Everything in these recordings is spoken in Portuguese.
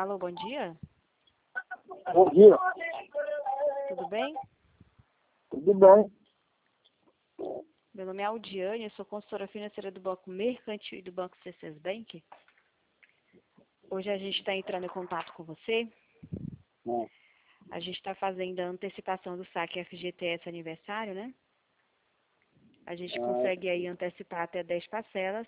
Alô, bom dia. Bom dia. Tudo bem? Tudo bem? Meu nome é Aldiane, eu sou consultora financeira do Banco Mercantil e do Banco C6 Bank. Hoje a gente está entrando em contato com você. A gente está fazendo a antecipação do saque FGTS aniversário, né? A gente consegue aí antecipar até 10 parcelas.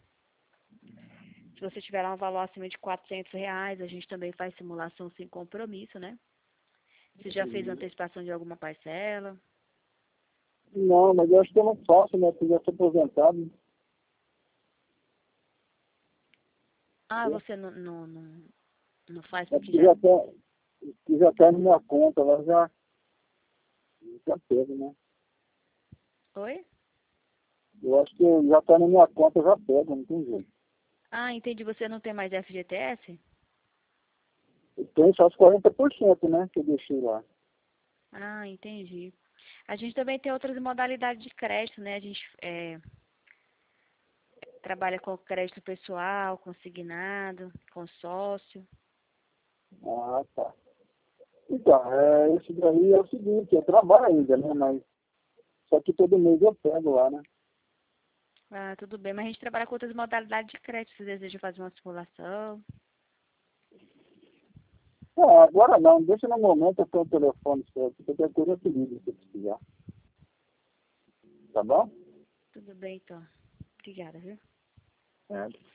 Se você tiver um valor acima de R$ 400, a gente também faz simulação sem compromisso, né? Você já fez antecipação de alguma parcela? Não, mas eu acho que eu não faço, né? Porque eu já sou aposentado. Ah, você não faz É porque porque já... já tá na minha conta, lá já pego, né? Oi? Eu acho que já tá na minha conta, já pego, não tem jeito. Ah, entendi. Você não tem mais FGTS? Eu tenho só os 40%, né? Que eu deixei lá. Ah, entendi. A gente também tem outras modalidades de crédito, né? A gente trabalha com crédito pessoal, consignado, consórcio. Ah, tá. Então, esse daí é o seguinte, eu trabalho ainda, né? Mas só que todo mês eu pego lá, né? Ah, tudo bem. Mas a gente trabalha com outras modalidades de crédito. Você deseja fazer uma simulação? Não, agora não, deixa no momento eu tenho o telefone certo. Qualquer coisa eu te ligo se precisar. Tá bom? Tudo bem, então. Obrigada, viu? É.